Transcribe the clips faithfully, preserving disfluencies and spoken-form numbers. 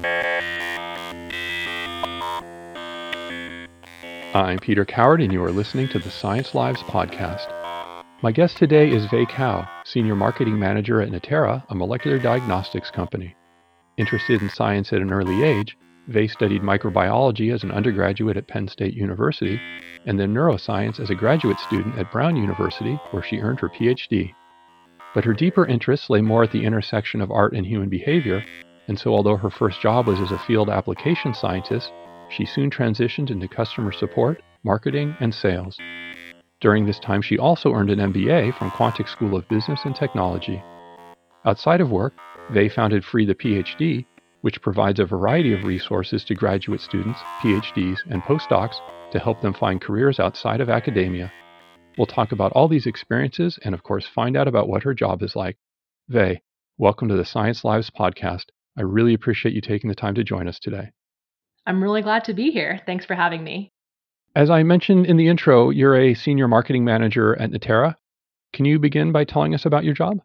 I'm Peter Coward, and you are listening to the Science Lives podcast. My guest today is Wei Cao, Senior Marketing Manager at Natera, a molecular diagnostics company. Interested in science at an early age, Wei studied microbiology as an undergraduate at Penn State University, and then neuroscience as a graduate student at Brown University, where she earned her P H D. But her deeper interests lay more at the intersection of art and human behavior, and so although her first job was as a field application scientist, she soon transitioned into customer support, marketing, and sales. During this time, she also earned an M B A from Quantic School of Business and Technology. Outside of work, Wei founded Free the PhD, which provides a variety of resources to graduate students, PhDs, and postdocs to help them find careers outside of academia. We'll talk about all these experiences and, of course, find out about what her job is like. Wei, welcome to the Science Lives podcast. I really appreciate you taking the time to join us today. I'm really glad to be here. Thanks for having me. As I mentioned in the intro, you're a senior marketing manager at Natera. Can you begin by telling us about your job?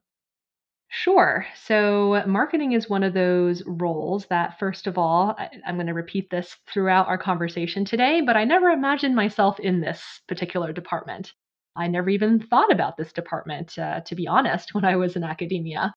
Sure. So, marketing is one of those roles that, first of all, I, I'm going to repeat this throughout our conversation today, but I never imagined myself in this particular department. I never even thought about this department, uh, to be honest, when I was in academia.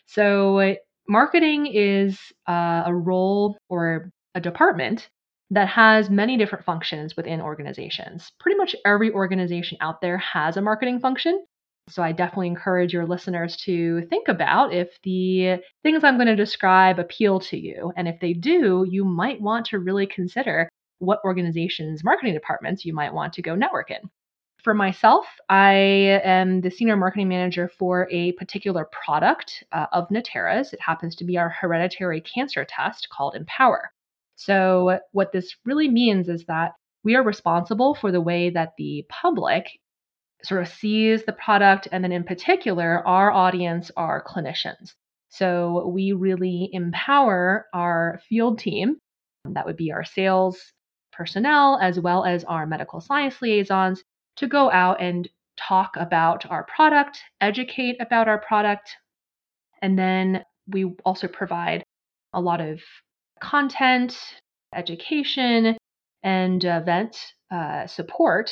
So, marketing is uh, a role or a department that has many different functions within organizations. Pretty much every organization out there has a marketing function. So I definitely encourage your listeners to think about if the things I'm going to describe appeal to you. And if they do, you might want to really consider what organizations' marketing departments you might want to go network in. For myself, I am the senior marketing manager for a particular product uh, of Natera's. It happens to be our hereditary cancer test called Empower. So, what this really means is that we are responsible for the way that the public sort of sees the product, and then in particular, our audience are clinicians. So, we really empower our field team, that would be our sales personnel, as well as our medical science liaisons, to go out and talk about our product, educate about our product, and then we also provide a lot of content, education, and event uh, support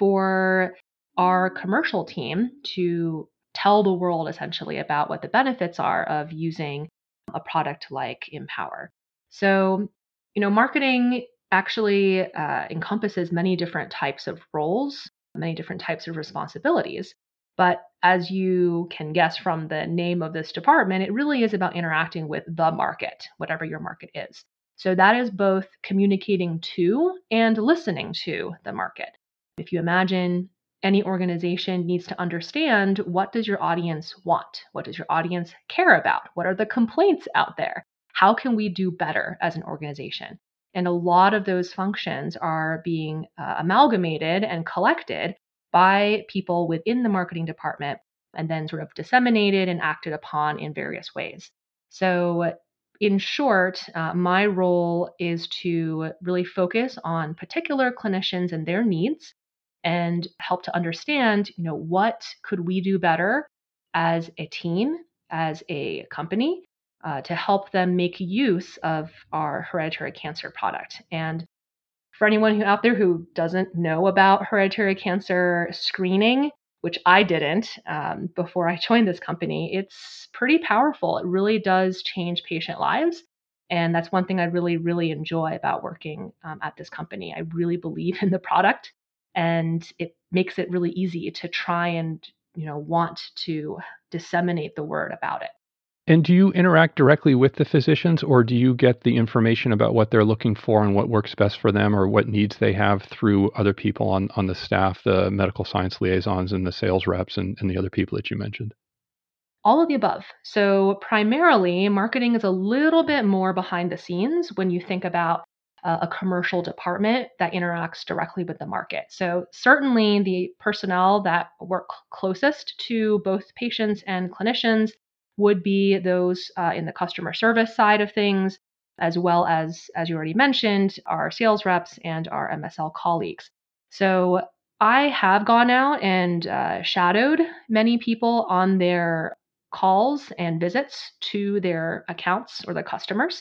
for our commercial team to tell the world essentially about what the benefits are of using a product like Empower. So, you know, marketing actually uh, encompasses many different types of roles, many different types of responsibilities. But as you can guess from the name of this department, it really is about interacting with the market, whatever your market is. So that is both communicating to and listening to the market. If you imagine any organization needs to understand, what does your audience want? What does your audience care about? What are the complaints out there? How can we do better as an organization? And a lot of those functions are being uh, amalgamated and collected by people within the marketing department and then sort of disseminated and acted upon in various ways. So, in short, uh, my role is to really focus on particular clinicians and their needs and help to understand, you know, what could we do better as a team, as a company, uh, to help them make use of our hereditary cancer product. And for anyone who out there who doesn't know about hereditary cancer screening, which I didn't um, before I joined this company, it's pretty powerful. It really does change patient lives. And that's one thing I really, really enjoy about working um, at this company. I really believe in the product, and it makes it really easy to try and, you know, want to disseminate the word about it. And do you interact directly with the physicians, or do you get the information about what they're looking for and what works best for them or what needs they have through other people on, on the staff, the medical science liaisons and the sales reps and, and the other people that you mentioned? All of the above. So, primarily, marketing is a little bit more behind the scenes when you think about uh, a commercial department that interacts directly with the market. So, certainly, the personnel that work closest to both patients and clinicians would be those uh, in the customer service side of things, as well as, as you already mentioned, our sales reps and our M S L colleagues. So, I have gone out and uh, shadowed many people on their calls and visits to their accounts or their customers.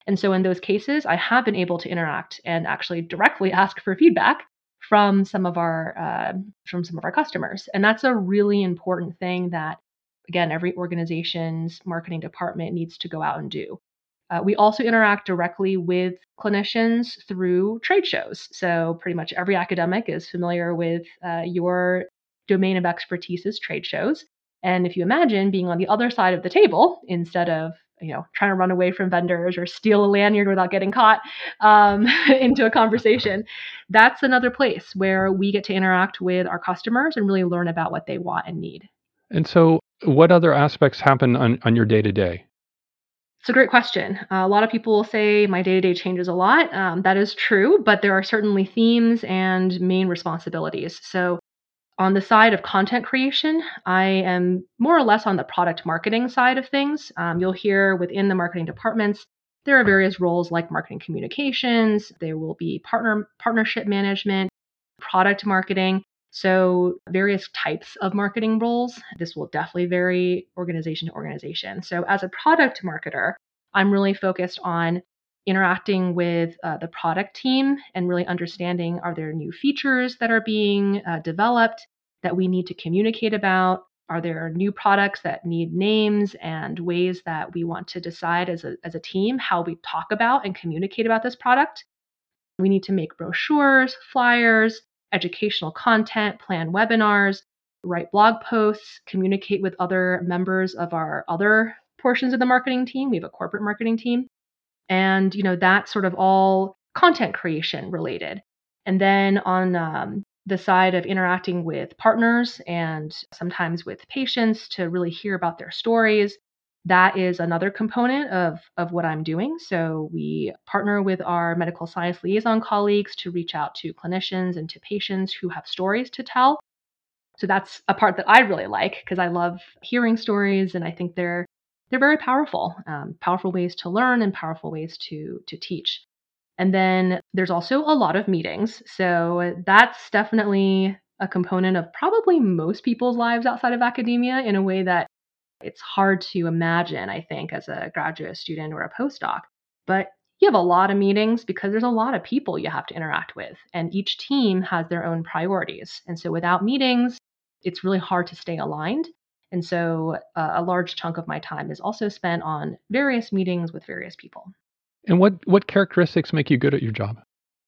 And so in those cases, I have been able to interact and actually directly ask for feedback from some of our uh, from some of our customers. And that's a really important thing that, again, every organization's marketing department needs to go out and do. Uh, we also interact directly with clinicians through trade shows. So pretty much every academic is familiar with uh, your domain of expertise's trade shows. And if you imagine being on the other side of the table instead of you know trying to run away from vendors or steal a lanyard without getting caught um, into a conversation, that's another place where we get to interact with our customers and really learn about what they want and need. And so, what other aspects happen on, on your day to day? It's a great question. Uh, a lot of people will say my day to day changes a lot. Um, that is true, but there are certainly themes and main responsibilities. So, on the side of content creation, I am more or less on the product marketing side of things. Um, you'll hear within the marketing departments, there are various roles like marketing communications, there will be partner partnership management, product marketing. So, various types of marketing roles. This will definitely vary organization to organization. So, as a product marketer, I'm really focused on interacting with uh, the product team and really understanding, are there new features that are being uh, developed that we need to communicate about? Are there new products that need names and ways that we want to decide as a, as a team how we talk about and communicate about this product? We need to make brochures, flyers, educational content, plan webinars, write blog posts, communicate with other members of our other portions of the marketing team. We have a corporate marketing team. And, you know, that's sort of all content creation related. And then on um, the side of interacting with partners and sometimes with patients to really hear about their stories, that is another component of, of what I'm doing. So we partner with our medical science liaison colleagues to reach out to clinicians and to patients who have stories to tell. So that's a part that I really like because I love hearing stories, and I think they're they're very powerful, um, powerful ways to learn and powerful ways to to teach. And then there's also a lot of meetings. So that's definitely a component of probably most people's lives outside of academia in a way that it's hard to imagine, I think, as a graduate student or a postdoc. But you have a lot of meetings because there's a lot of people you have to interact with, and each team has their own priorities. And so without meetings, it's really hard to stay aligned. And so uh, a large chunk of my time is also spent on various meetings with various people. And what, what characteristics make you good at your job?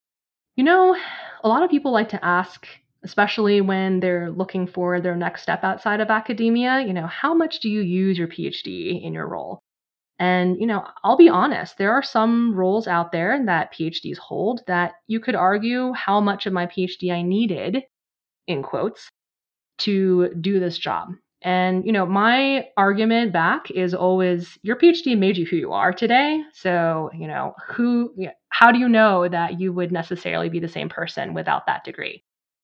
You know, a lot of people like to ask, especially when they're looking for their next step outside of academia, you know, how much do you use your PhD in your role? And, you know, I'll be honest, there are some roles out there that PhDs hold that you could argue how much of my PhD I needed, in quotes, to do this job. And, you know, my argument back is always your PhD made you who you are today. So, you know, who, yeah, how do you know that you would necessarily be the same person without that degree?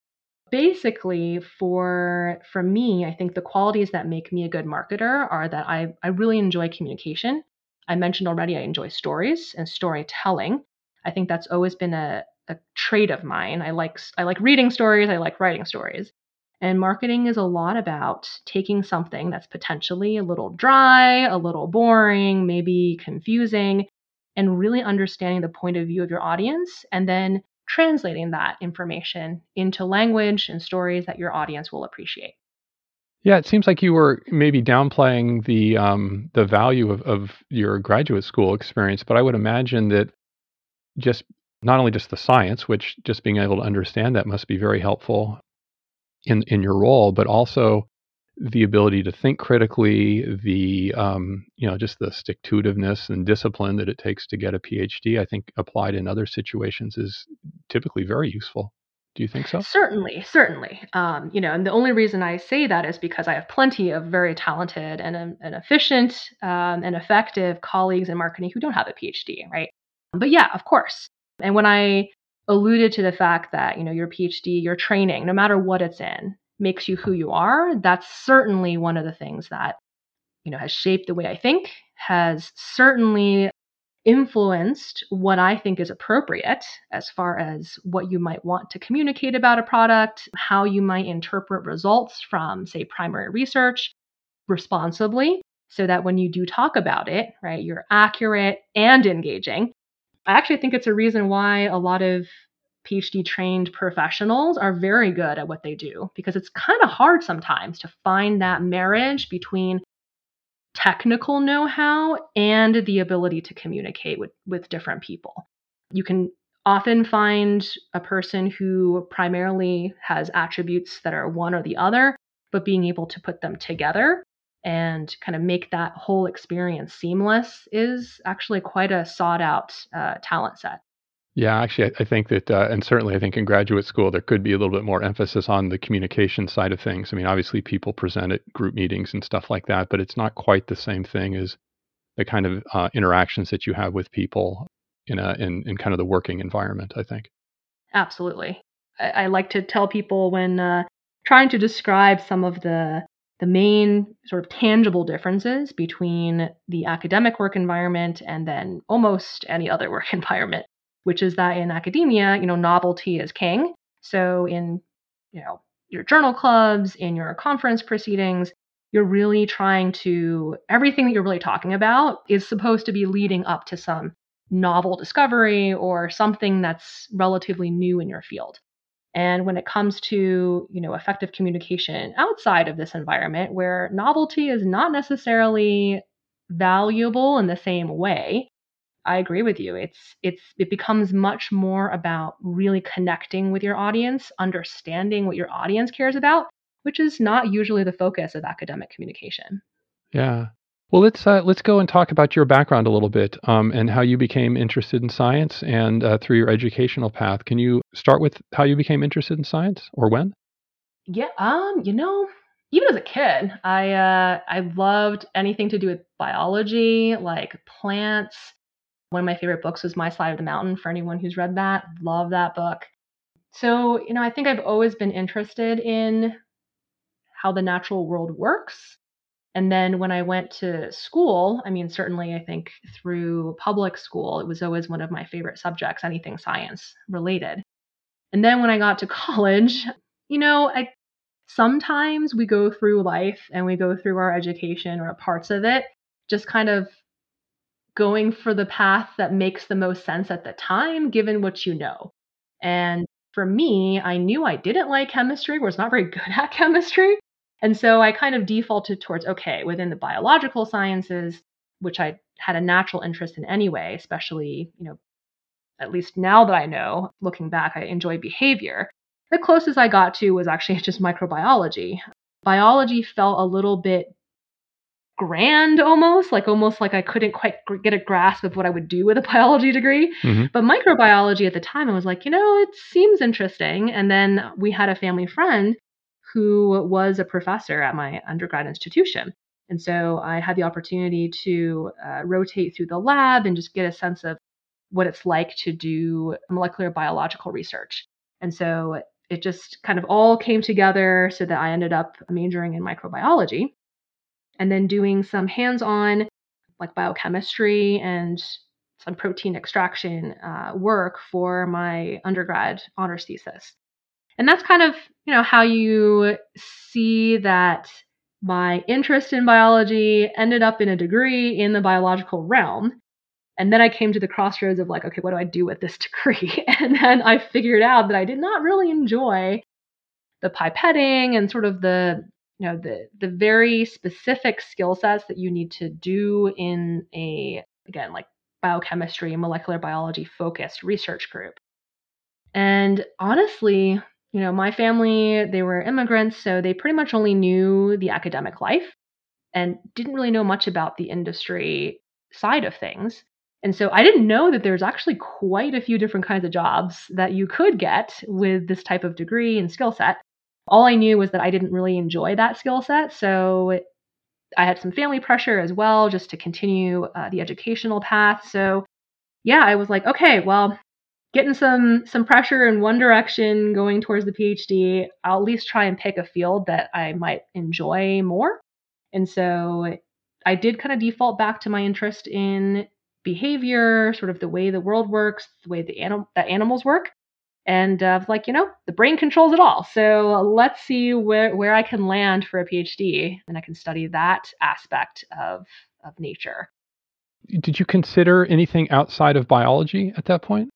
Basically, for for me, I think the qualities that make me a good marketer are that I, I really enjoy communication. I mentioned already I enjoy stories and storytelling. I think that's always been a, a trait of mine. I like I like reading stories, I like writing stories. And marketing is a lot about taking something that's potentially a little dry, a little boring, maybe confusing, and really understanding the point of view of your audience and then translating that information into language and stories that your audience will appreciate. Yeah, it seems like you were maybe downplaying the um, the value of, of your graduate school experience, but I would imagine that just not only just the science, which just being able to understand that must be very helpful in in your role, but also the ability to think critically, the um, you know just the stick-to-itiveness and discipline that it takes to get a PhD. I think applied in other situations is typically very useful. Do you think so? Certainly, certainly. Um, you know, and the only reason I say that is because I have plenty of very talented and, um, and efficient um, and effective colleagues in marketing who don't have a PhD, right? But yeah, of course. And when I alluded to the fact that, you know, your PhD, your training, no matter what it's in, makes you who you are, that's certainly one of the things that, you know, has shaped the way I think, has certainly influenced what I think is appropriate as far as what you might want to communicate about a product, how you might interpret results from, say, primary research responsibly. so that when you do talk about it, right, you're accurate and engaging. I actually think it's a reason why a lot of PhD trained professionals are very good at what they do, because it's kind of hard sometimes to find that marriage between technical know-how and the ability to communicate with, with different people. You can often find a person who primarily has attributes that are one or the other, but being able to put them together and kind of make that whole experience seamless is actually quite a sought out uh, talent set. Yeah, actually, I, I think that, uh, and certainly I think in graduate school, there could be a little bit more emphasis on the communication side of things. I mean, obviously, people present at group meetings and stuff like that, but it's not quite the same thing as the kind of uh, interactions that you have with people in a in, in kind of the working environment, I think. Absolutely. I, I like to tell people when uh, trying to describe some of the the main sort of tangible differences between the academic work environment and then almost any other work environment, which is that in academia, you know, novelty is king. So in, you know, your journal clubs, in your conference proceedings, you're really trying to, everything that you're really talking about is supposed to be leading up to some novel discovery or something that's relatively new in your field. And when it comes to, you know, effective communication outside of this environment where novelty is not necessarily valuable in the same way, I agree with you. It's it's it becomes much more about really connecting with your audience, understanding what your audience cares about, which is not usually the focus of academic communication. Yeah. Well, let's uh, let's go and talk about your background a little bit, um, and how you became interested in science and uh, through your educational path. Can you start with how you became interested in science or when? Yeah, um, you know, even as a kid, I uh I loved anything to do with biology, like plants. One of my favorite books was My Side of the Mountain, for anyone who's read that. Love that book. So, you know, I think I've always been interested in how the natural world works. And then when I went to school, I mean, certainly I think through public school, it was always one of my favorite subjects, anything science related. And then when I got to college, you know, I sometimes we go through life and we go through our education or parts of it just kind of going for the path that makes the most sense at the time, given what you know. And for me, I knew I didn't like chemistry, was not very good at chemistry. And so I kind of defaulted towards, okay, within the biological sciences, which I had a natural interest in anyway, especially, you know, at least now that I know, looking back, I enjoy behavior. The closest I got to was actually just microbiology. Biology felt a little bit grand almost, like almost like I couldn't quite gr- get a grasp of what I would do with a biology degree. Hmm. But microbiology at the time, I was like, you know, it seems interesting. And then we had a family friend who was a professor at my undergrad institution. And so I had the opportunity to uh, rotate through the lab and just get a sense of what it's like to do molecular biological research. And so it just kind of all came together so that I ended up majoring in microbiology and then doing some hands-on like biochemistry and some protein extraction uh, work for my undergrad honors thesis. And that's kind of, you know, how you see that my interest in biology ended up in a degree in the biological realm. And then I came to the crossroads of like, okay, what do I do with this degree? And then I figured out that I did not really enjoy the pipetting and sort of the, you know, the the very specific skill sets that you need to do in a, again, like biochemistry, molecular biology focused research group. And honestly, you know, my family, they were immigrants, so they pretty much only knew the academic life and didn't really know much about the industry side of things. And so I didn't know that there's actually quite a few different kinds of jobs that you could get with this type of degree and skill set. All I knew was that I didn't really enjoy that skill set. So I had some family pressure as well, just to continue uh, the educational path. So yeah, I was like, okay, well, getting some some pressure in one direction going towards the PhD, I'll at least try and pick a field that I might enjoy more. And so I did kind of default back to my interest in behavior, sort of the way the world works, the way the anim- that animals work. And uh, I was like, you know, the brain controls it all. So let's see where, where I can land for a PhD, and I can study that aspect of, of nature. Did you consider anything outside of biology at that point?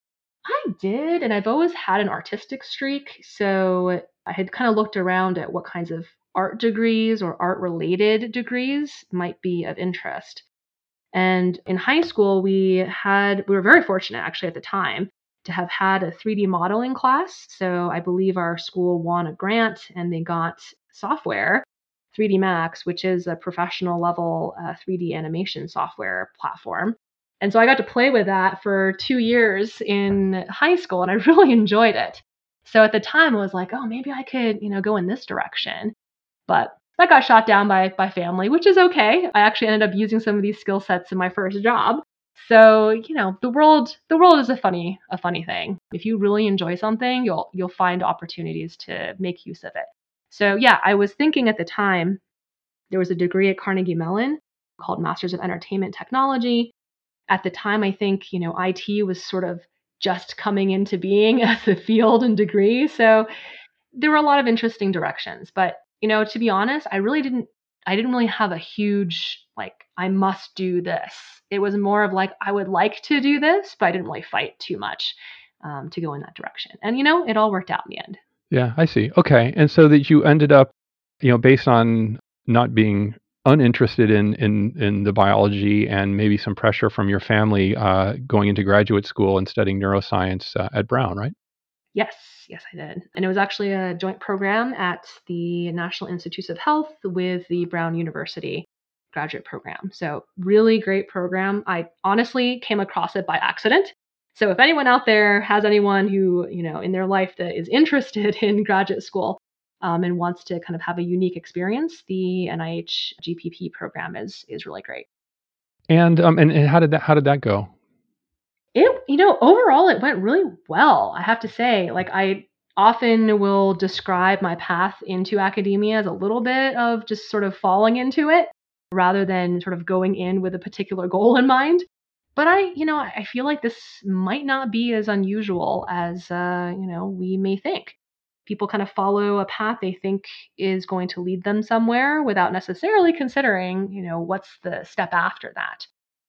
I did, and I've always had an artistic streak. So I had kind of looked around at what kinds of art degrees or art related degrees might be of interest. And in high school, we had, we were very fortunate actually at the time to have had a three D modeling class. So I believe our school won a grant and they got software, three D Max, which is a professional level uh, three D animation software platform. And so I got to play with that for two years in high school and I really enjoyed it. So at the time I was like, oh, maybe I could, you know, go in this direction. But that got shot down by by family, which is okay. I actually ended up using some of these skill sets in my first job. So, you know, the world the world is a funny a funny thing. If you really enjoy something, you'll you'll find opportunities to make use of it. So, yeah, I was thinking at the time there was a degree at Carnegie Mellon called Masters of Entertainment Technology. At the time, I think, you know, I T was sort of just coming into being as a field and degree. So, there were a lot of interesting directions, but you know, to be honest, I really didn't I didn't really have a huge like I must do this. It was more of like I would like to do this, but I didn't really fight too much um, to go in that direction. And you know, it all worked out in the end. Yeah, I see. Okay. And so that you ended up, you know, based on not being uninterested in in in the biology and maybe some pressure from your family, uh, going into graduate school and studying neuroscience uh, at Brown, right? Yes, yes, I did. And it was actually a joint program at the National Institutes of Health with the Brown University graduate program. So, really great program. I honestly came across it by accident. So, if anyone out there has anyone who, you know, in their life that is interested in graduate school um, and wants to kind of have a unique experience, the N I H G P P program is is really great. And um and, and how did that how did that go? It, you know, overall, it went really well. I have to say, like, I often will describe my path into academia as a little bit of just sort of falling into it rather than sort of going in with a particular goal in mind. But I, you know, I feel like this might not be as unusual as, uh, you know, we may think. People kind of follow a path they think is going to lead them somewhere without necessarily considering, you know, what's the step after that.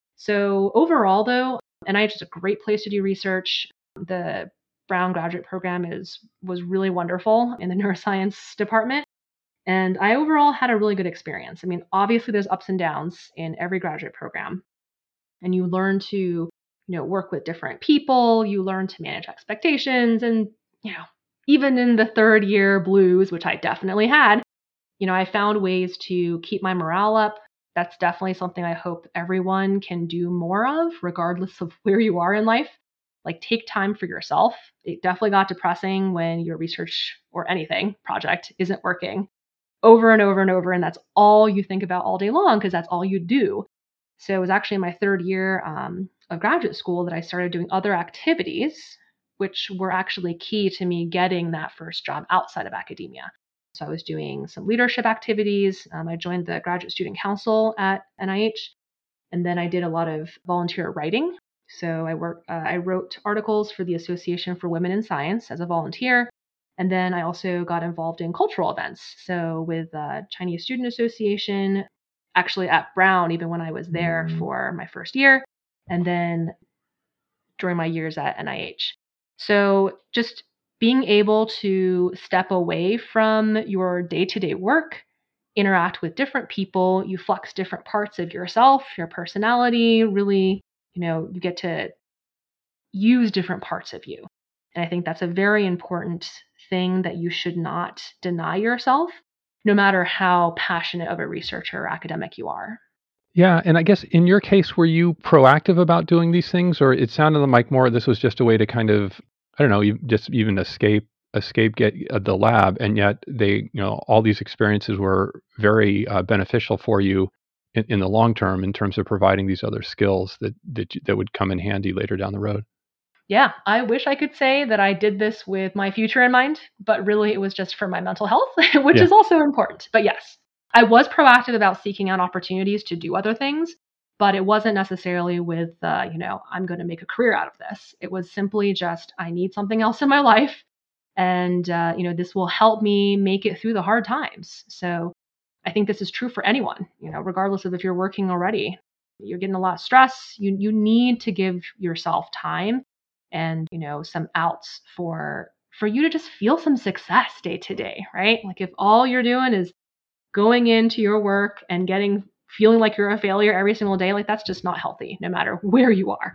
So overall, though, N I H is a great place to do research. The Brown graduate program is was really wonderful in the neuroscience department. And I overall had a really good experience. I mean, obviously there's ups and downs in every graduate program. And you learn to, you know, work with different people, you learn to manage expectations and, you know, even in the third year blues, which I definitely had, you know, I found ways to keep my morale up. That's definitely something I hope everyone can do more of, regardless of where you are in life. Like, take time for yourself. It definitely got depressing when your research or anything project isn't working over and over and over. And that's all you think about all day long because that's all you do. So it was actually in my third year um, of graduate school that I started doing other activities, which were actually key to me getting that first job outside of academia. So I was doing some leadership activities. Um, I joined the Graduate Student Council at N I H, and then I did a lot of volunteer writing. So I worked, uh, I wrote articles for the Association for Women in Science as a volunteer, and then I also got involved in cultural events. So with uh, Chinese Student Association, actually at Brown, even when I was there for my first year, and then during my years at N I H. So just being able to step away from your day-to-day work, interact with different people, you flex different parts of yourself, your personality, really, you know, you get to use different parts of you. And I think that's a very important thing that you should not deny yourself, no matter how passionate of a researcher or academic you are. Yeah, and I guess in your case, were you proactive about doing these things, or it sounded like more this was just a way to kind of, I don't know, you just even escape escape get uh, the lab, and yet they, you know, all these experiences were very uh, beneficial for you in, in the long term in terms of providing these other skills that that you- that would come in handy later down the road. Yeah, I wish I could say that I did this with my future in mind, but really it was just for my mental health, which Yeah. is also important. But yes, I was proactive about seeking out opportunities to do other things. but it wasn't necessarily with, uh, you know, I'm going to make a career out of this. It was simply just, I need something else in my life. And, uh, you know, this will help me make it through the hard times. So I think this is true for anyone, you know, regardless of if you're working already, you're getting a lot of stress. You, you need to give yourself time and, you know, some outs for, for you to just feel some success day to day, right? Like if all you're doing is going into your work and getting, feeling like you're a failure every single day, like that's just not healthy, no matter where you are.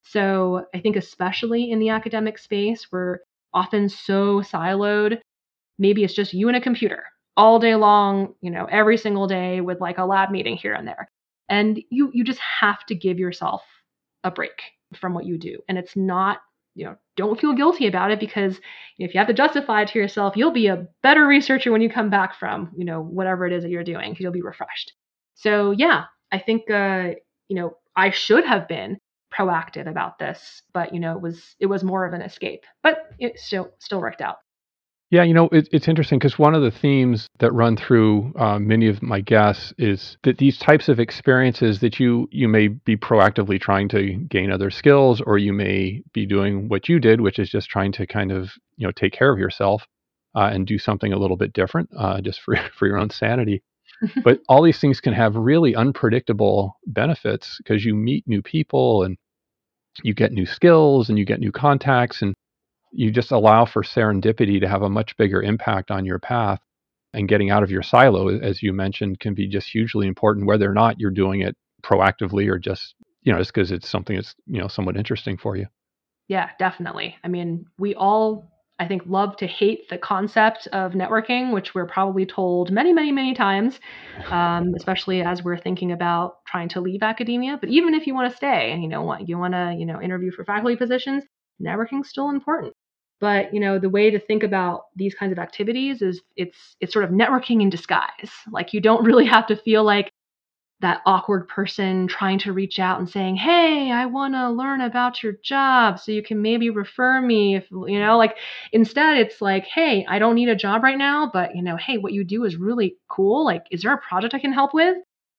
So I think especially in the academic space, we're often so siloed. Maybe it's just you and a computer all day long, you know, every single day with like a lab meeting here and there. And you you just have to give yourself a break from what you do. And it's not, you know, don't feel guilty about it, because if you have to justify it to yourself, you'll be a better researcher when you come back from, you know, whatever it is that you're doing, because you'll be refreshed. So yeah, I think, uh, you know, I should have been proactive about this, but you know, it was it was more of an escape, but it still still worked out. Yeah, you know, it, it's interesting because one of the themes that run through uh, many of my guests is that these types of experiences that you you may be proactively trying to gain other skills, or you may be doing what you did, which is just trying to kind of, you know, take care of yourself uh, and do something a little bit different, uh, just for for your own sanity. But all these things can have really unpredictable benefits because you meet new people and you get new skills and you get new contacts, and you just allow for serendipity to have a much bigger impact on your path. And getting out of your silo, as you mentioned, can be just hugely important, whether or not you're doing it proactively or just, you know, just because it's something that's, you know, somewhat interesting for you. Yeah, definitely. I mean, we all, I think, love to hate the concept of networking, which we're probably told many, many, many times, um, especially as we're thinking about trying to leave academia. But even if you want to stay and you know what, you want to, you know, interview for faculty positions, networking's still important. But you know, the way to think about these kinds of activities is it's it's sort of networking in disguise. Like you don't really have to feel like that awkward person trying to reach out and saying, "Hey, I want to learn about your job so you can maybe refer me." If, you know, like instead it's like, "Hey, I don't need a job right now, but you know, hey, what you do is really cool. Like, is there a project I can help with?"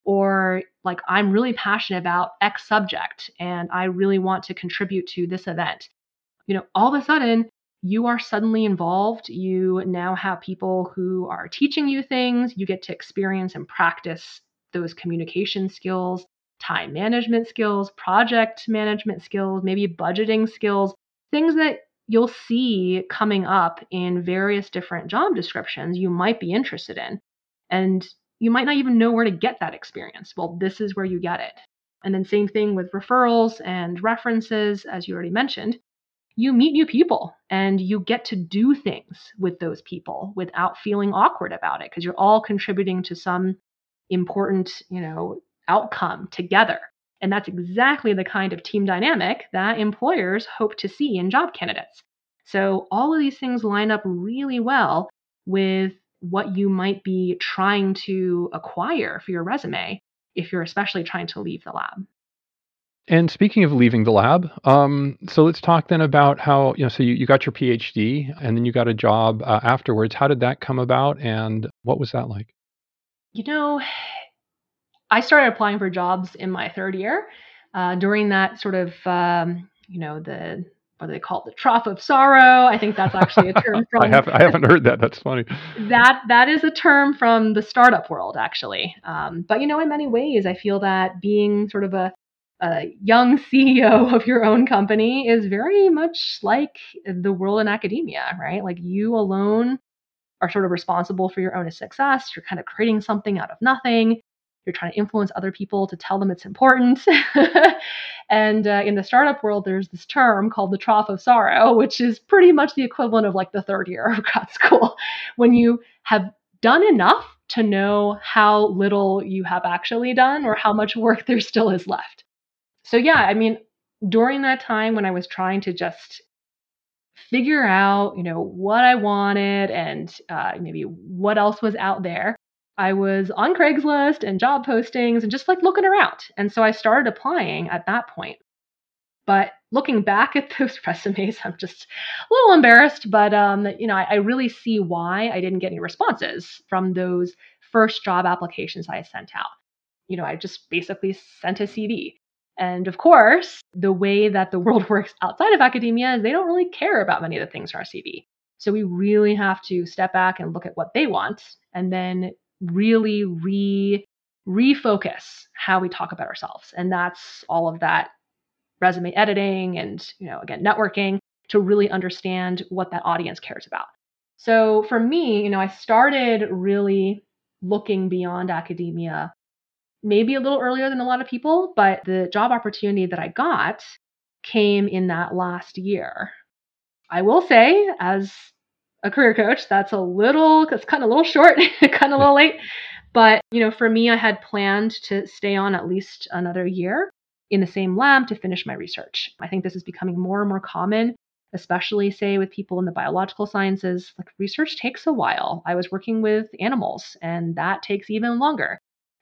Or like, "I'm really passionate about X subject and I really want to contribute to this event." You know, all of a sudden you are suddenly involved. You now have people who are teaching you things. You get to experience and practice those communication skills, time management skills, project management skills, maybe budgeting skills, things that you'll see coming up in various different job descriptions you might be interested in. And you might not even know where to get that experience. Well, this is where you get it. And then same thing with referrals and references, as you already mentioned. You meet new people and you get to do things with those people without feeling awkward about it, because you're all contributing to some important, you know, outcome together. And that's exactly the kind of team dynamic that employers hope to see in job candidates. So all of these things line up really well with what you might be trying to acquire for your resume if you're especially trying to leave the lab. And speaking of leaving the lab, um, so let's talk then about how, you know, so you, you got your PhD and then you got a job uh, afterwards. How did that come about and what was that like? You know, I started applying for jobs in my third year. Uh, during that sort of, um, you know, the what do they call it, the trough of sorrow. I think that's actually a term I from have I haven't heard that. That's funny. that. That is a term from the startup world, actually. Um, but you know, in many ways, I feel that being sort of a a young C E O of your own company is very much like the world in academia, right? Like you alone are sort of responsible for your own success. You're kind of creating something out of nothing. You're trying to influence other people to tell them it's important. And uh, in the startup world, there's this term called the trough of sorrow, which is pretty much the equivalent of like the third year of grad school, when you have done enough to know how little you have actually done or how much work there still is left. So, yeah, I mean, during that time when I was trying to just figure out, you know, what I wanted and uh, maybe what else was out there, I was on Craigslist and job postings and just like looking around. And so I started applying at that point. But looking back at those resumes, I'm just a little embarrassed. But um, you know, I, I really see why I didn't get any responses from those first job applications I sent out. you know, I just basically sent a C V. And of course, the way that the world works outside of academia is they don't really care about many of the things in our C V. So we really have to step back and look at what they want and then really re refocus how we talk about ourselves. And that's all of that resume editing and, you know, again, networking to really understand what that audience cares about. So for me, you know, I started really looking beyond academia maybe a little earlier than a lot of people, but the job opportunity that I got came in that last year. I will say, as a career coach, that's a little, it's kind of a little short, kind of a little late. But, you know, for me, I had planned to stay on at least another year in the same lab to finish my research. I think this is becoming more and more common, especially, say, with people in the biological sciences. Like, research takes a while. I was working with animals, and that takes even longer.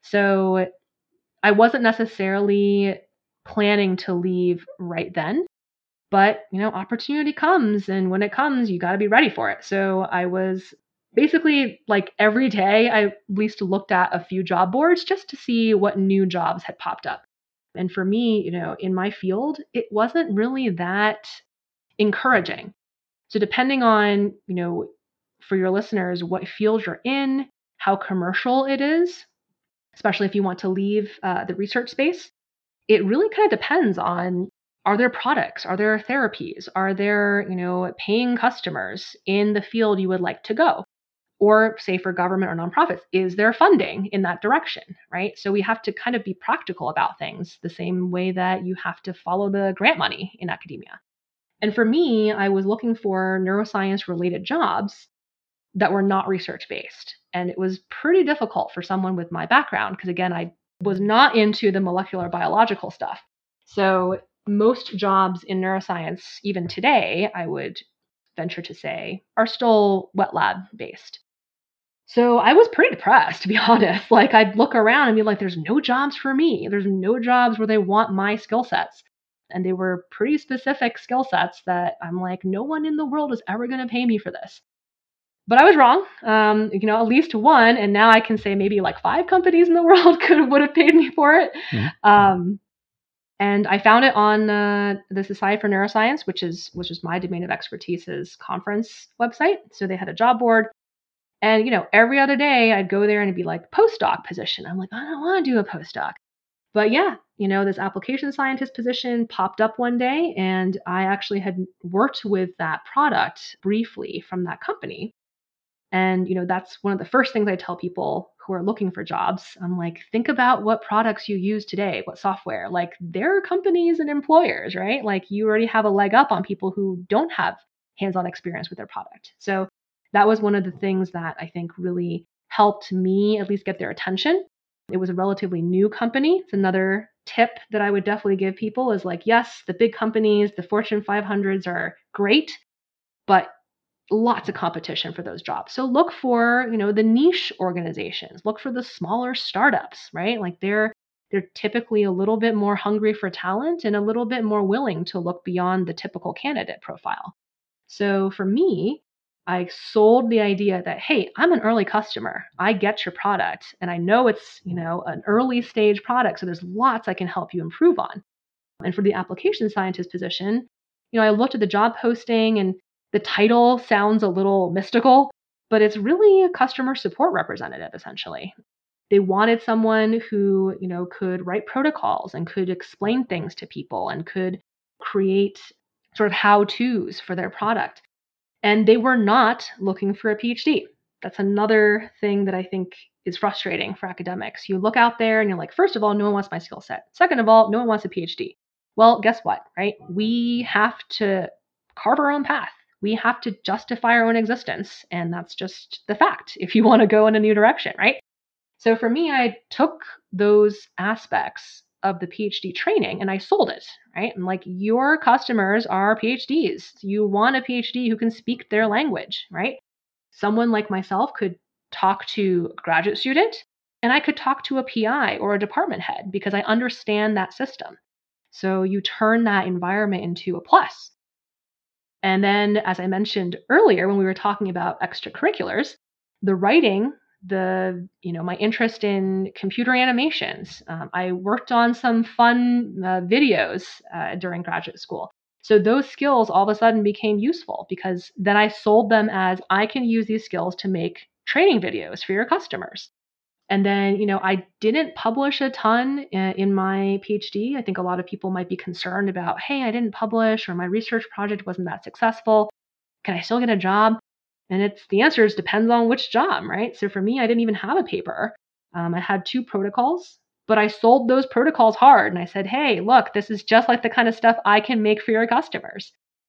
So I wasn't necessarily planning to leave right then. But, you know, opportunity comes, and when it comes, you got to be ready for it. So I was basically like every day, I at least looked at a few job boards just to see what new jobs had popped up. And for me, you know, in my field, it wasn't really that encouraging. So depending on, you know, for your listeners, what field you're in, how commercial it is, especially if you want to leave uh, the research space, it really kind of depends on, are there products? Are there therapies? Are there, you know, paying customers in the field you would like to go? Or say for government or nonprofits, is there funding in that direction, right? So we have to kind of be practical about things the same way that you have to follow the grant money in academia. And for me, I was looking for neuroscience related jobs that were not research based. And it was pretty difficult for someone with my background because, again, I was not into the molecular biological stuff. So most jobs in neuroscience, even today, I would venture to say, are still wet lab based. So I was pretty depressed, to be honest. Like, I'd look around and be like, there's no jobs for me. There's no jobs where they want my skill sets. And they were pretty specific skill sets that I'm like, no one in the world is ever going to pay me for this. But I was wrong. Um, you know, at least one, and now I can say maybe like five companies in the world could would have paid me for it. Mm-hmm. Um, and I found it on uh, the Society for Neuroscience, which is which is my domain of expertise's conference website. So they had a job board, and you know, every other day I'd go there and it'd be like postdoc position. I'm like, I don't want to do a postdoc. But yeah, you know, this application scientist position popped up one day, and I actually had worked with that product briefly from that company. And, you know, that's one of the first things I tell people who are looking for jobs. I'm like, think about what products you use today, what software. Like, there are companies and employers, right? Like, you already have a leg up on people who don't have hands-on experience with their product. So that was one of the things that I think really helped me at least get their attention. It was a relatively new company. It's another tip that I would definitely give people is like, yes, the big companies, the Fortune five hundreds are great, but lots of competition for those jobs. So look for, you know, the niche organizations, look for the smaller startups, right? Like they're they're typically a little bit more hungry for talent and a little bit more willing to look beyond the typical candidate profile. So for me, I sold the idea that, hey, I'm an early customer. I get your product and I know it's, you know, an early stage product. So there's lots I can help you improve on. And for the application scientist position, you know, I looked at the job posting and the title sounds a little mystical, but it's really a customer support representative, essentially. They wanted someone who, you know, could write protocols and could explain things to people and could create sort of how-tos for their product. And they were not looking for a PhD. That's another thing that I think is frustrating for academics. You look out there and you're like, first of all, no one wants my skill set. Second of all, no one wants a PhD. Well, guess what, right? We have to carve our own path. We have to justify our own existence. And that's just the fact if you want to go in a new direction, right? So for me, I took those aspects of the PhD training and I sold it, right? I'm like, your customers are PhDs. You want a PhD who can speak their language, right? Someone like myself could talk to a graduate student and I could talk to a P I or a department head because I understand that system. So you turn that environment into a plus. And then, as I mentioned earlier, when we were talking about extracurriculars, the writing the, you know, my interest in computer animations. Um, I worked on some fun uh, videos uh, during graduate school. So those skills all of a sudden became useful because then I sold them as I can use these skills to make training videos for your customers. And then, you know, I didn't publish a ton in my PhD. I think a lot of people might be concerned about, hey, I didn't publish or my research project wasn't that successful. Can I still get a job? And it's the answer is depends on which job, right? So for me, I didn't even have a paper. Um, I had two protocols, but I sold those protocols hard. And I said, hey, look, this is just like the kind of stuff I can make for your customers.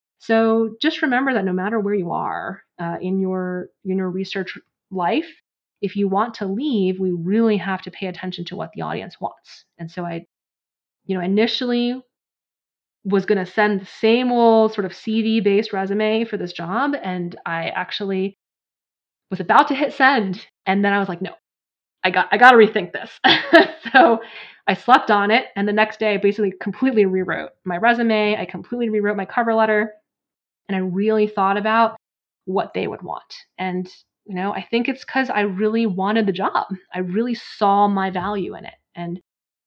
So just remember that no matter where you are uh, in your in your research life, if you want to leave, we really have to pay attention to what the audience wants. And so I, you know, initially was going to send the same old sort of C V-based resume for this job, and I actually was about to hit send, and then I was like, no, I got I got to rethink this. So I slept on it, and the next day I basically completely rewrote my resume. I completely rewrote my cover letter, and I really thought about what they would want. And you know, I think it's because I really wanted the job. I really saw my value in it. And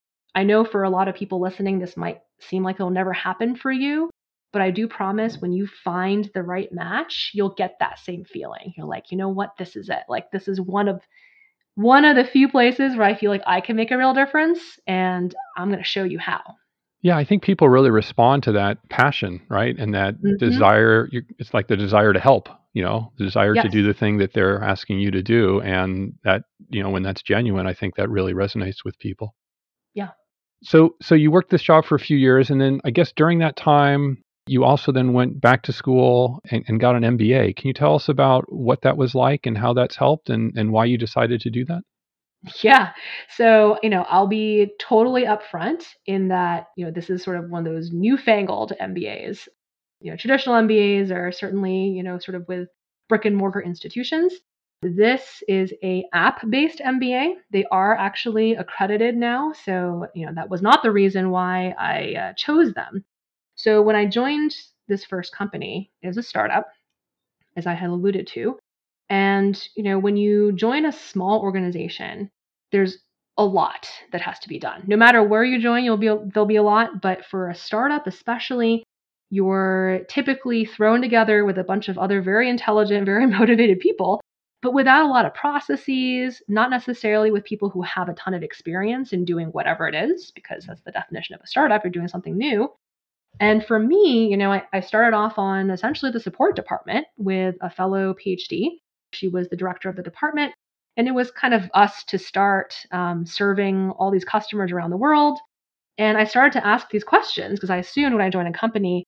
I know for a lot of people listening, this might seem like it'll never happen for you, but I do promise when you find the right match, you'll get that same feeling. You're like, you know what, this is it. Like this is one of one of the few places where I feel like I can make a real difference, and I'm going to show you how. Yeah, I think people really respond to that passion, right? And that mm-hmm. desire, it's like the desire to help, you know, the desire yes. to do the thing that they're asking you to do. And that, you know, when that's genuine, I think that really resonates with people. Yeah. So, so you worked this job for a few years, and then I guess during that time, you also then went back to school and, and got an M B A. Can you tell us about what that was like and how that's helped and, and why you decided to do that? Yeah. So, you know, I'll be totally upfront in that, you know, this is sort of one of those newfangled M B As. You know, traditional M B As are certainly, you know, sort of with brick and mortar institutions. This is a app-based M B A. They are actually accredited now. So, you know, that was not the reason why I uh, chose them. So when I joined this first company, it was a startup, as I had alluded to. And, you know, when you join a small organization, there's a lot that has to be done. No matter where you join, you'll be there'll be a lot. But for a startup, especially, you're typically thrown together with a bunch of other very intelligent, very motivated people, but without a lot of processes, not necessarily with people who have a ton of experience in doing whatever it is, because that's the definition of a startup. You're doing something new. And for me, you know, I, I started off on essentially the support department with a fellow PhD. She was the director of the department. And it was kind of us to start um, serving all these customers around the world. And I started to ask these questions because I assumed when I joined a company,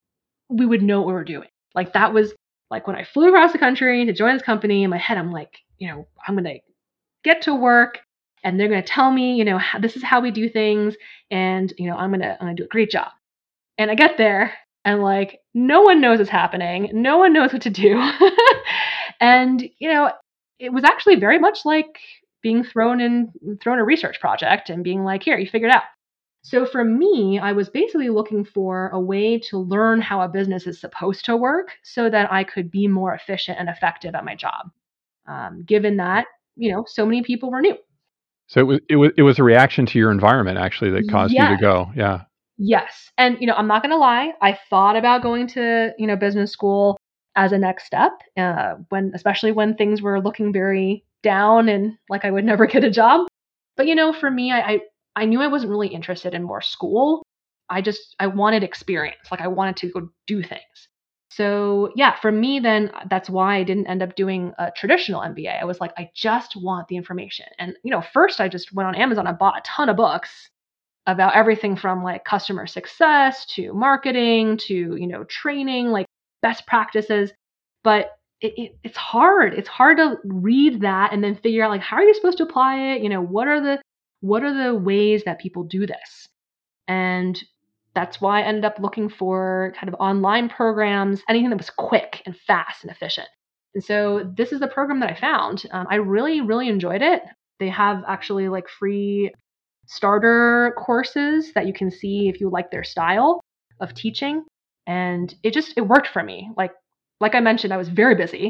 we would know what we were doing. Like that was like when I flew across the country to join this company, in my head, I'm like, you know, I'm going to get to work and they're going to tell me, you know, how, this is how we do things. And, you know, I'm going to I'm going to do a great job. And I get there and like, no one knows what's happening. No one knows what to do. And, you know, it was actually very much like being thrown in, thrown a research project and being like, here, you figure it out. So for me, I was basically looking for a way to learn how a business is supposed to work so that I could be more efficient and effective at my job, um, given that, you know, so many people were new. So it was, it was, it was a reaction to your environment actually that caused yes. you to go. Yeah. Yes. And, you know, I'm not going to lie. I thought about going to, you know, business school as a next step, uh, when, especially when things were looking very down and like I would never get a job. But, you know, for me, I, I, I knew I wasn't really interested in more school. I just, I wanted experience. Like I wanted to go do things. So yeah, for me, then that's why I didn't end up doing a traditional M B A. I was like, I just want the information. And, you know, first I just went on Amazon and bought a ton of books about everything from like customer success to marketing to, you know, training, like best practices. But it, it, it's hard. It's hard to read that and then figure out like, how are you supposed to apply it? You know, what are the, what are the ways that people do this? And that's why I ended up looking for kind of online programs, anything that was quick and fast and efficient. And so this is the program that I found. Um, I really, really enjoyed it. They have actually like free starter courses that you can see if you like their style of teaching. And it just, it worked for me. Like, like I mentioned, I was very busy.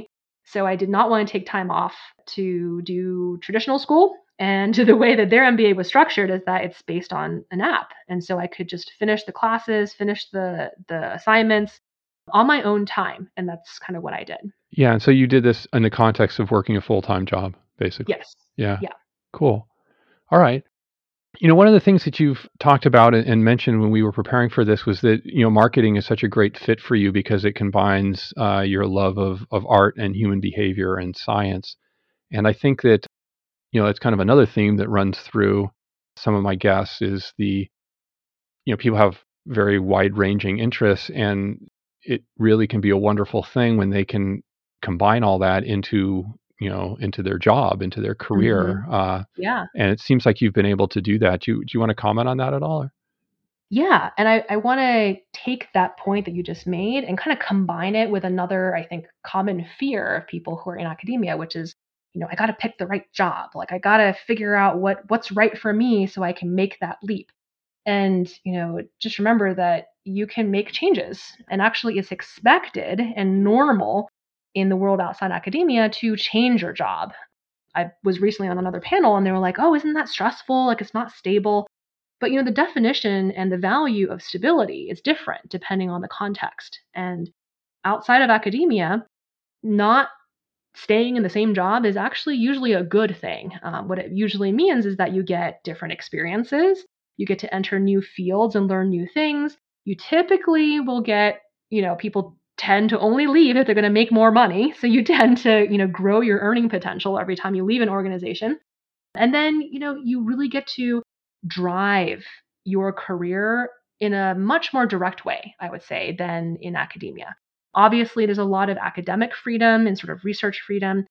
So I did not want to take time off to do traditional school. And the way that their M B A was structured is that it's based on an app. And so I could just finish the classes, finish the the assignments on my own time. And that's kind of what I did. Yeah. And so you did this in the context of working a full-time job, basically. Yes. Yeah. Yeah. Cool. All right. You know, one of the things that you've talked about and and mentioned when we were preparing for this was that, you know, marketing is such a great fit for you because it combines uh, your love of, of art and human behavior and science. And I think that, you know, it's kind of another theme that runs through some of my guests is the, you know, people have very wide ranging interests, and it really can be a wonderful thing when they can combine all that into, you know, into their job, into their hmm career. Uh, Yeah. and it seems like you've been able to do that. Do you, do you want to comment on that at all? Or? Yeah. And I, I want to take that point that you just made and kind of combine it with another, I think, common fear of people who are in academia, which is, you know, I got to pick the right job. Like I got to figure out what what's right for me so I can make that leap. And, you know, just remember that you can make changes. And actually, it's expected and normal in the world outside academia to change your job. I was recently on another panel and they were like, oh, isn't that stressful? Like, it's not stable. But, you know, the definition and the value of stability is different depending on the context. And outside of academia, not staying in the same job is actually usually a good thing. Um, what it usually means is that you get different experiences, you get to enter new fields and learn new things. You typically will get, you know, people tend to only leave if they're going to make more money. So you tend to, you know, grow your earning potential every time you leave an organization. And then, you know, you really get to drive your career in a much more direct way, I would say, than in academia. Obviously, there's a lot of academic freedom and sort of research freedom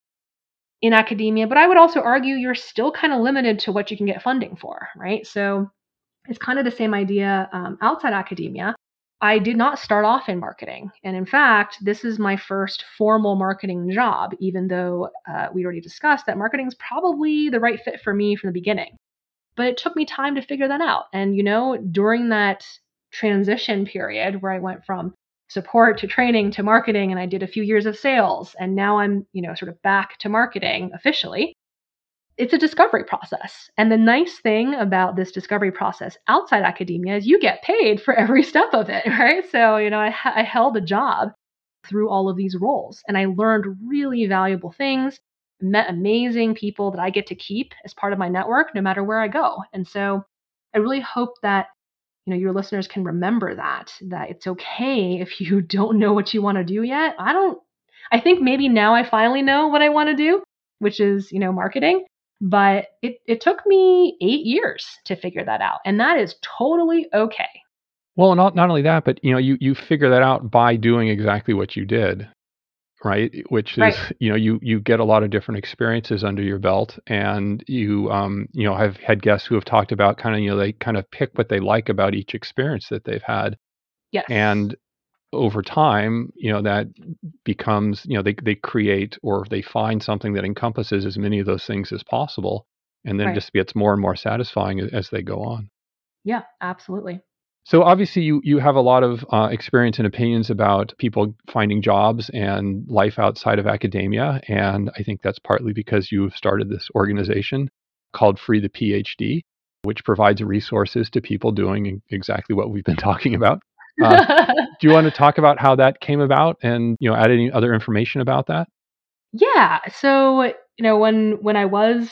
in academia, but I would also argue you're still kind of limited to what you can get funding for, right? So it's kind of the same idea um, outside academia. I did not start off in marketing. And in fact, this is my first formal marketing job, even though uh, we already discussed that marketing is probably the right fit for me from the beginning. But it took me time to figure that out. And, you know, during that transition period where I went from support to training to marketing, and I did a few years of sales, and now I'm, you know, sort of back to marketing officially. It's a discovery process. And the nice thing about this discovery process outside academia is you get paid for every step of it, right? So, you know, I, I held a job through all of these roles and I learned really valuable things, met amazing people that I get to keep as part of my network no matter where I go. And so I really hope that, you know, your listeners can remember that, that it's okay if you don't know what you want to do yet. I don't, I think maybe now I finally know what I want to do, which is, you know, marketing. But it, it took me eight years to figure that out. And that is totally okay. Well, not not only that, but you know, you you figure that out by doing exactly what you did, right? Which is, Right. you know, you you get a lot of different experiences under your belt, and you um you know have had guests who have talked about kind of, you know, they kind of pick what they like about each experience that they've had, Yes. and over time, you know, that becomes, you know, they they create or they find something that encompasses as many of those things as possible, and then it Right. just gets more and more satisfying as, as they go on. Yeah, absolutely. So obviously, you you have a lot of uh, experience and opinions about people finding jobs and life outside of academia, and I think that's partly because you've started this organization called Free the PhD, which provides resources to people doing exactly what we've been talking about. Uh, do you want to talk about how that came about, and you know, add any other information about that? Yeah. So, you know, when when I was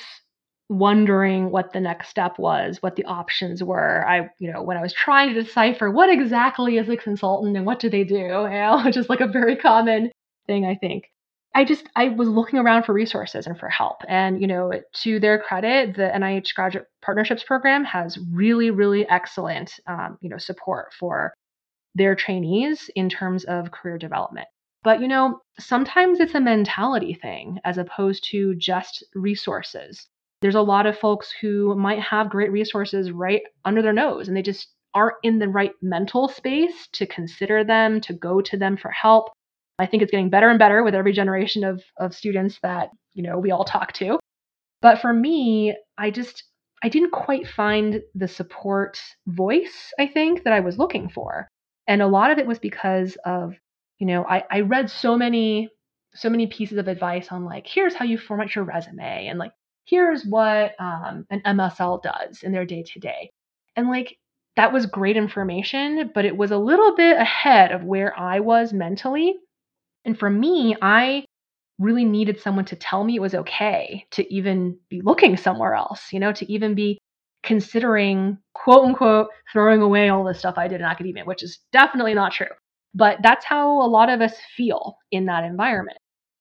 wondering what the next step was, what the options were, I, you know, when I was trying to decipher what exactly is a consultant and what do they do, you know, which is like a very common thing, I think. I just I was looking around for resources and for help. And, you know, to their credit, the N I H Graduate Partnerships Program has really, really excellent, um, you know, support for their trainees in terms of career development. But, you know, sometimes it's a mentality thing as opposed to just resources. There's a lot of folks who might have great resources right under their nose and they just aren't in the right mental space to consider them, to go to them for help. I think it's getting better and better with every generation of, of students that, you know, we all talk to. But for me, I just, I didn't quite find the support voice, I think, that I was looking for. And a lot of it was because of, you know, I, I read so many so many pieces of advice on like, here's how you format your resume, and like, here's what um, an M S L does in their day to day. And like, that was great information, but it was a little bit ahead of where I was mentally. And for me, I really needed someone to tell me it was okay to even be looking somewhere else, you know, to even be considering, quote unquote, throwing away all the stuff I did in academia, which is definitely not true. But that's how a lot of us feel in that environment.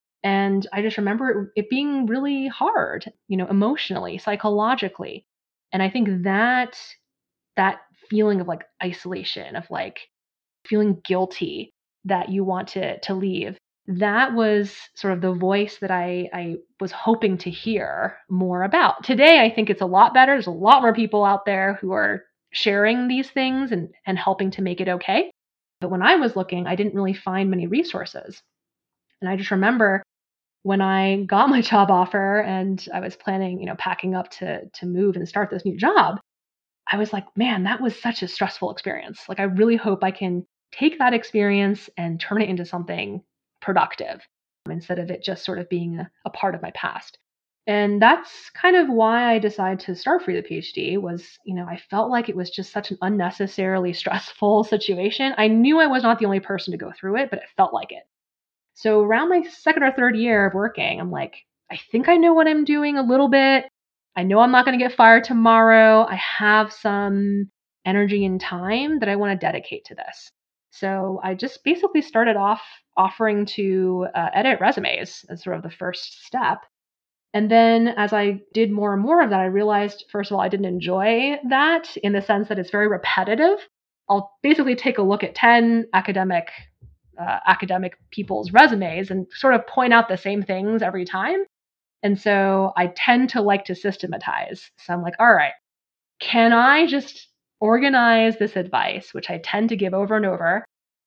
And I just remember it, it being really hard, you know, emotionally, psychologically. And I think that that feeling of like isolation, of like feeling guilty that you want to to leave, that was sort of the voice that I, I was hoping to hear more about. Today, I think it's a lot better. There's a lot more people out there who are sharing these things and, and helping to make it okay. But when I was looking, I didn't really find many resources. And I just remember when I got my job offer and I was planning, you know, packing up to to move and start this new job, I was like, man, that was such a stressful experience. Like, I really hope I can take that experience and turn it into something productive instead of it just sort of being a, a part of my past. And that's kind of why I decided to start Free the PhD was, you know, I felt like it was just such an unnecessarily stressful situation. I knew I was not the only person to go through it, but it felt like it. So around my second or third year of working, I'm like, I think I know what I'm doing a little bit. I know I'm not going to get fired tomorrow. I have some energy and time that I want to dedicate to this. So I just basically started off offering to uh, edit resumes as sort of the first step. And then as I did more and more of that, I realized, first of all, I didn't enjoy that in the sense that it's very repetitive. I'll basically take a look at ten academic uh, academic people's resumes and sort of point out the same things every time. And so I tend to like to systematize. So I'm like, all right, can I just organize this advice, which I tend to give over and over,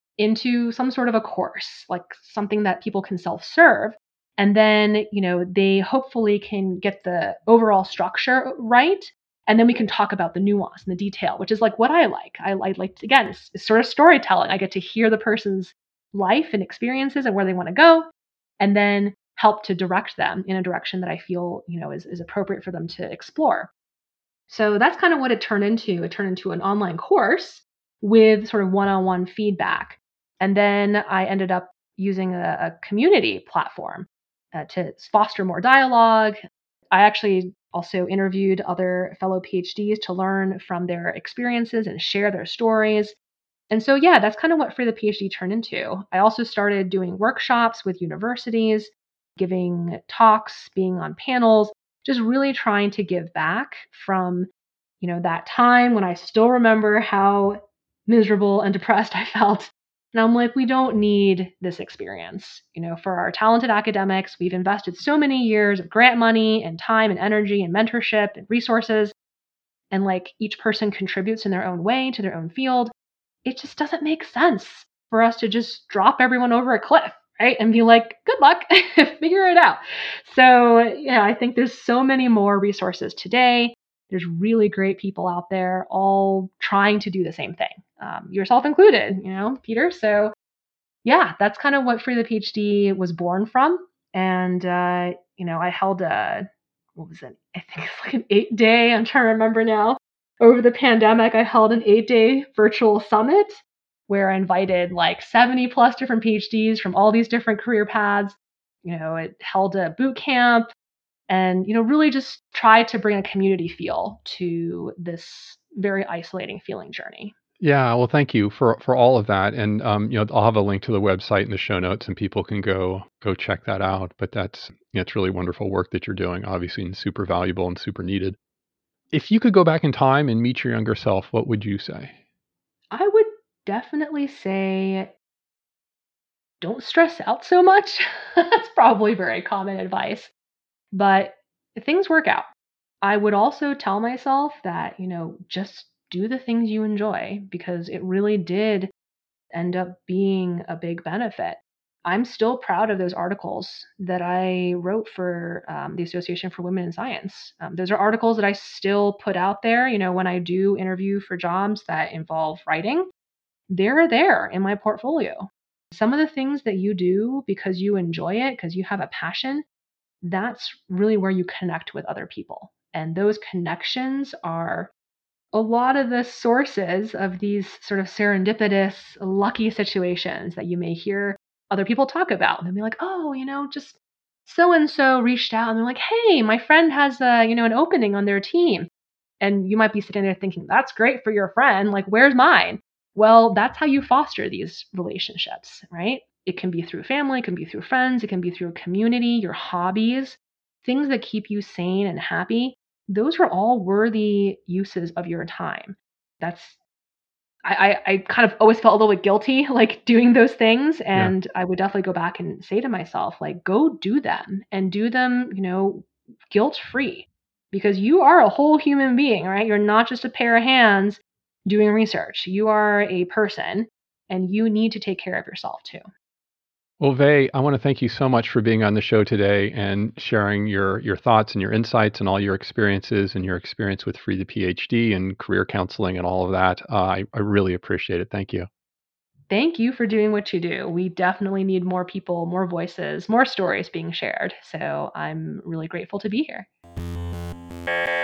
into some sort of a course, like something that people can self-serve. And then, you know, they hopefully can get the overall structure right. And then we can talk about the nuance and the detail, which is like what I like. I, I like, to, again, it's, it's sort of storytelling. I get to hear the person's life and experiences and where they want to go, and then help to direct them in a direction that I feel, you know, is, is appropriate for them to explore. So that's kind of what it turned into. It turned into an online course with sort of one-on-one feedback. And then I ended up using a, a community platform uh, to foster more dialogue. I actually also interviewed other fellow PhDs to learn from their experiences and share their stories. And so, yeah, that's kind of what Free the PhD turned into. I also started doing workshops with universities, giving talks, being on panels, just really trying to give back from, you know, that time when I still remember how miserable and depressed I felt. And I'm like, we don't need this experience. You know, for our talented academics, we've invested so many years of grant money and time and energy and mentorship and resources. And like each person contributes in their own way to their own field. It just doesn't make sense for us to just drop everyone over a cliff, right? And be like, good luck, figure it out. So, yeah, I think there's so many more resources today. There's really great people out there all trying to do the same thing, um, yourself included, you know, Peter. So, yeah, that's kind of what Free the PhD was born from. And, uh, you know, I held a, what was it? I think it's like an eight day, I'm trying to remember now. Over the pandemic, I held an eight day virtual summit where I invited like seventy plus different PhDs from all these different career paths. You know, it held a boot camp and, you know, really just tried to bring a community feel to this very isolating feeling journey. Yeah, well, thank you for for all of that, and um, you know, I'll have a link to the website in the show notes, and people can go go check that out. But that's you know, it's really wonderful work that you're doing, obviously, and super valuable and super needed. If you could go back in time and meet your younger self, what would you say? I would definitely say don't stress out so much. That's probably very common advice, but things work out. I would also tell myself that, you know, just do the things you enjoy because it really did end up being a big benefit. I'm still proud of those articles that I wrote for um, the Association for Women in Science. Um, those are articles that I still put out there. You know, when I do interview for jobs that involve writing, they're there in my portfolio. Some of the things that you do because you enjoy it, because you have a passion, that's really where you connect with other people. And those connections are a lot of the sources of these sort of serendipitous, lucky situations that you may hear other people talk about. They'll be like, oh, you know, just so and so reached out and they're like, hey, my friend has a, you know, an opening on their team. And you might be sitting there thinking, that's great for your friend. Like, where's mine? Well, that's how you foster these relationships, right? It can be through family, it can be through friends, it can be through a community, your hobbies, things that keep you sane and happy. Those are all worthy uses of your time. That's I, I, I kind of always felt a little bit guilty like doing those things. Yeah. And I would definitely go back and say to myself, like, go do them and do them, you know, guilt free because you are a whole human being, right? You're not just a pair of hands doing research. You are a person and you need to take care of yourself too. Well, Vei, I want to thank you so much for being on the show today and sharing your your thoughts and your insights and all your experiences and your experience with Free the PhD and career counseling and all of that. Uh, I, I really appreciate it. Thank you. Thank you for doing what you do. We definitely need more people, more voices, more stories being shared. So I'm really grateful to be here.